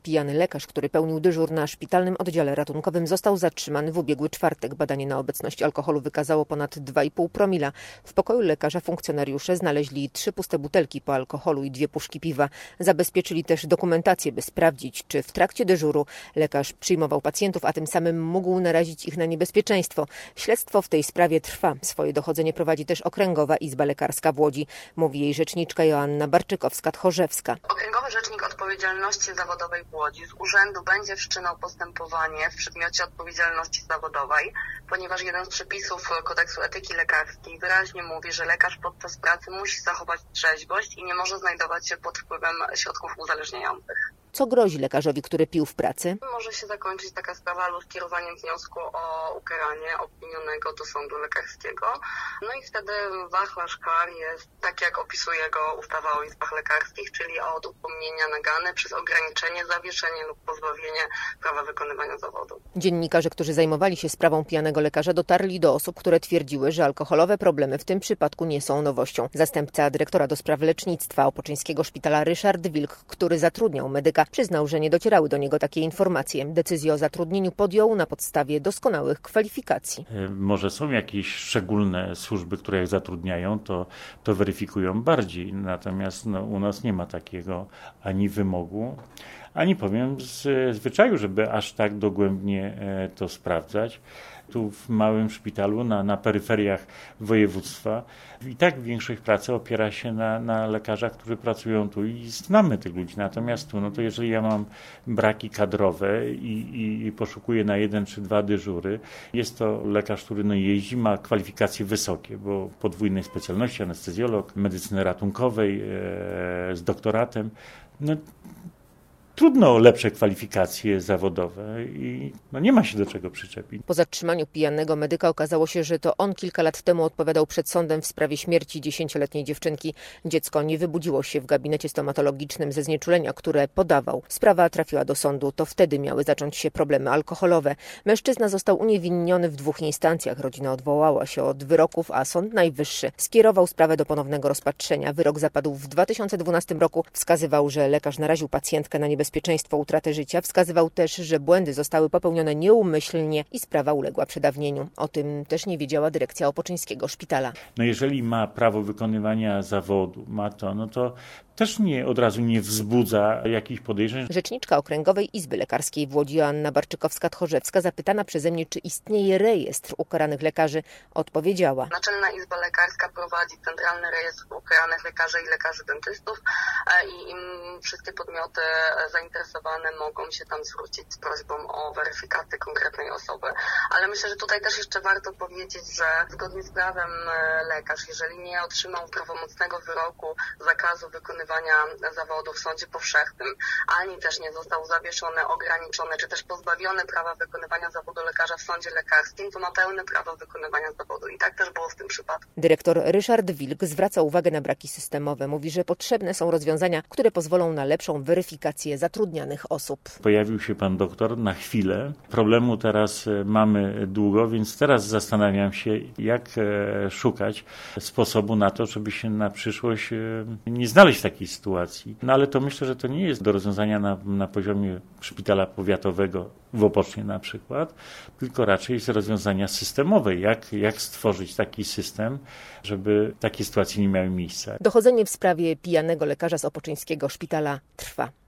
Pijany lekarz, który pełnił dyżur na szpitalnym oddziale ratunkowym, został zatrzymany w ubiegły czwartek. Badanie na obecność alkoholu wykazało ponad 2,5 promila. W pokoju lekarza funkcjonariusze znaleźli 3 puste butelki po alkoholu i 2 puszki piwa. Zabezpieczyli też dokumentację, by sprawdzić, czy w trakcie dyżuru lekarz przyjmował pacjentów, a tym samym mógł narazić ich na niebezpieczeństwo. Śledztwo w tej sprawie trwa. Swoje dochodzenie prowadzi też Okręgowa Izba Lekarska w Łodzi. Mówi jej rzeczniczka Joanna Barczykowska-Tchorzewska. Okręgowy Rzecznik Odpowiedzialności Zawodowej w Łodzi z urzędu będzie wszczynał postępowanie w przedmiocie odpowiedzialności zawodowej, ponieważ jeden z przepisów Kodeksu Etyki Lekarskiej wyraźnie mówi, że lekarz podczas pracy musi zachować trzeźwość i nie może znajdować się pod wpływem środków uzależniających. Co grozi lekarzowi, który pił w pracy? Może się zakończyć taka sprawa albo skierowaniem wniosku o ukaranie obwinionego do sądu lekarskiego. No i wtedy wachlarz kar jest tak, jak opisuje go ustawa o izbach lekarskich, czyli od upomnienia nagany przez ograniczenie, zawieszenie lub pozbawienie prawa wykonywania zawodu. Dziennikarze, którzy zajmowali się sprawą pijanego lekarza, dotarli do osób, które twierdziły, że alkoholowe problemy w tym przypadku nie są nowością. Zastępca dyrektora do spraw lecznictwa Opoczyńskiego Szpitala Ryszard Wilk, który zatrudniał medyka, przyznał, że nie docierały do niego takie informacje. Decyzję o zatrudnieniu podjął na podstawie doskonałych kwalifikacji. Może są jakieś szczególne służby, które jak zatrudniają, to weryfikują bardziej. Natomiast u nas nie ma takiego ani wymogu, ani powiem z zwyczaju, żeby aż tak dogłębnie to sprawdzać. Tu w małym szpitalu, na peryferiach województwa i tak większość pracy opiera się na lekarzach, którzy pracują tu i znamy tych ludzi. Natomiast tu, no to jeżeli ja mam braki kadrowe i poszukuję na 1 czy 2 dyżury, jest to lekarz, który jeździ, ma kwalifikacje wysokie, bo podwójnej specjalności, anestezjolog, medycyny ratunkowej z doktoratem. Trudno o lepsze kwalifikacje zawodowe i nie ma się do czego przyczepić. Po zatrzymaniu pijanego medyka okazało się, że to on kilka lat temu odpowiadał przed sądem w sprawie śmierci 10-letniej dziewczynki. Dziecko nie wybudziło się w gabinecie stomatologicznym ze znieczulenia, które podawał. Sprawa trafiła do sądu, to wtedy miały zacząć się problemy alkoholowe. Mężczyzna został uniewinniony w 2 instancjach. Rodzina odwołała się od wyroków, a Sąd Najwyższy skierował sprawę do ponownego rozpatrzenia. Wyrok zapadł w 2012 roku. Wskazywał, że lekarz naraził pacjentkę na niebezpieczeństwo utraty życia. Wskazywał też, że błędy zostały popełnione nieumyślnie i sprawa uległa przedawnieniu. O tym też nie wiedziała dyrekcja Opoczyńskiego Szpitala. Jeżeli ma prawo wykonywania zawodu, to też od razu nie wzbudza jakichś podejrzeń. Rzeczniczka Okręgowej Izby Lekarskiej w Łodzi Joanna Barczykowska-Tchorzewska, zapytana przeze mnie, czy istnieje rejestr ukaranych lekarzy, odpowiedziała. Naczelna Izba Lekarska prowadzi centralny rejestr ukaranych lekarzy i lekarzy dentystów i wszystkie podmioty zainteresowane mogą się tam zwrócić z prośbą o weryfikację konkretnej osoby. Ale myślę, że tutaj też jeszcze warto powiedzieć, że zgodnie z prawem lekarz, jeżeli nie otrzymał prawomocnego wyroku zakazu wykonywania zawodu w sądzie powszechnym, ani też nie został zawieszony, ograniczony, czy też pozbawiony prawa wykonywania zawodu lekarza w sądzie lekarskim, to ma pełne prawo wykonywania zawodu. I tak też było w tym przypadku. Dyrektor Ryszard Wilk zwraca uwagę na braki systemowe. Mówi, że potrzebne są rozwiązania, które pozwolą na lepszą weryfikację zatrudnianych osób. Pojawił się pan doktor na chwilę. Problemu teraz mamy długo, więc teraz zastanawiam się, jak szukać sposobu na to, żeby się na przyszłość nie znaleźć w takiej sytuacji. Ale to myślę, że to nie jest do rozwiązania na poziomie szpitala powiatowego w Opocznie na przykład, tylko raczej jest rozwiązania systemowe. Jak stworzyć taki system, żeby takie sytuacje nie miały miejsca. Dochodzenie w sprawie pijanego lekarza z Opoczyńskiego Szpitala trwa.